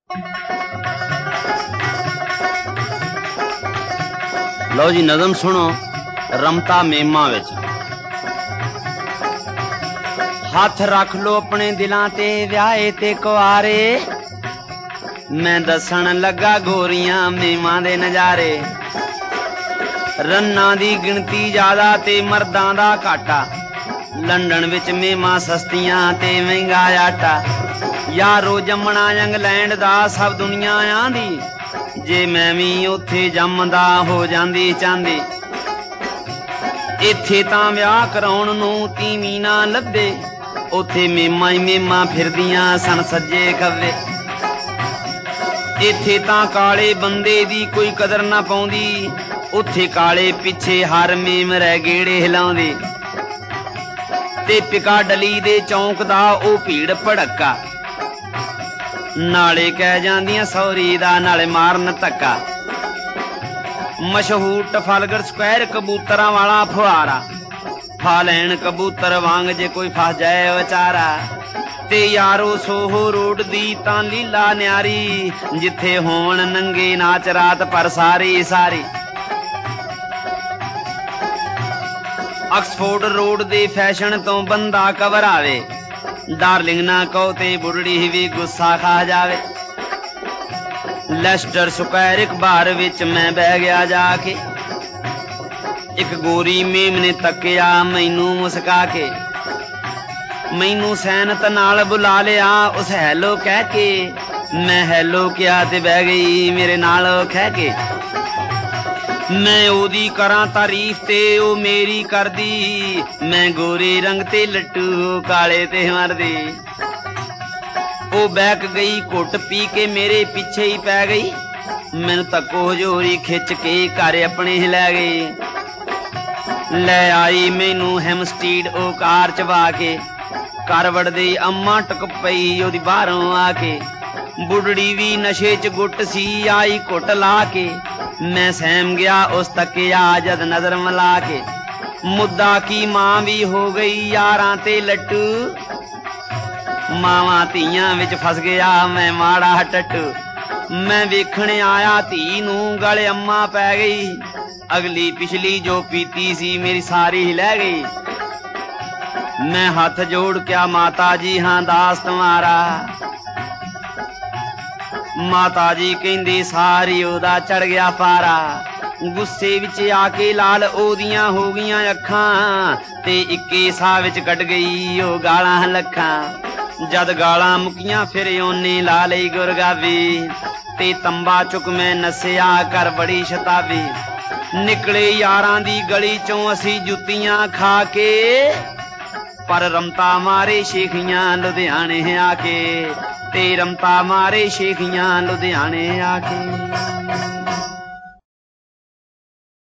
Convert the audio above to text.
लो जी नज़म सुनो रमता मेमा विच। हथ रख लो अपने दिलां ते व्याहे ते कुआरे, मैं दसन लगा गोरियां मेमा दे नजारे। रन्ना दी गिनती ज्यादा ते मर्दां दा घाटा, लंडन विच मेमा सस्तियां ते महंगा आटा। यारो जमना इंग्लैंड दा सब दुनिया आंदी, जे मैं भी उत्थे जमदा हो जांदी चांदी। इत्थे तां विआह कराउण नूं तीवीं ना लभे, उत्थे मेमा ही मेमा फिरदियां सन सज्जे खब्बे। इत्थे तां काले बंदे दी कोई कदर ना पाउंदी, उत्थे काले पिछे हर मेम रह गेड़े हिलाउंदी। ते पिकाडली दे चौंक दा ओ भीड़ भड़का, नाले कह जांदियां सौरी दा नाले मारन धक्का। मशहूर टफालगर स्क्वायर कबूतरां वाला फुहारा, फा लैण कबूतर वांग जे कोई फस जाए विचारा। ते यारो सोहो रोड दी तां लीला न्यारी, जिथे होण नंगे नाच रात पर सारी सारी। ऑक्सफोर्ड रोड दे फैशन तो बंदा घबरावे, डार्लिंग ना कहो ते बुढ़ड़ी भी गुस्सा खा जावे। लेस्टर स्क्वायर अखबार विच मैं बह गया जाके, एक गोरी मेम ने तकिया मैनू मुस्का के। मैनू सैनत नाल बुला लिया उस हैलो कह के, मैं हैलो किया ते बह गई मेरे नाल खह के। मैं ओदी करां तारीफ ते ओ मेरी करदी, मैं गोरे रंग ते लट्टू काले ते मरदी। ओ बैक गई घुट पी के मेरे पिछे ही पै गई, मैनू तक्को हजोरी खिच के घर अपने लै गई। लै आई मैनू हैमस्टीड ओ कार चवा के, घर वड़दे अम्मा टक पई ओदी बाहरों आके। बुढ़ड़ी भी नशे च गुट सी आई घुट ला के, मैं सहम गया उस तकिया जद नजर मिला के। मुद्दा की मां भी हो गई यारां ते लट्टू, मावां धीयां विच फस गया मैं माड़ा टट्टू। मैं वेखण आया धी नूं गल अम्मा पै गई, अगली पिछली जो पीती सी मेरी सारी लै गई। मैं हाथ जोड़ क्या माता जी हां दास तुम्हारा, माता जी कहंदी सारी ओदा चढ़ गया पारा। गुस्से विच आके लाल ओदियां हो गईयां अखां, ते इक्के साह विच कट गई ओ गालां लखां। जद गालां मुकियां फिर ओने ला लई गुरगावी, ते तंबा चुक मैं नसिया कर बड़ी शताबी। निकले यारां दी गली चों असी जुत्तियां खा के, पर रमता मारे शेखियां लुधियाने आके। ते रमता मारे शेखियां लुधियाने आके।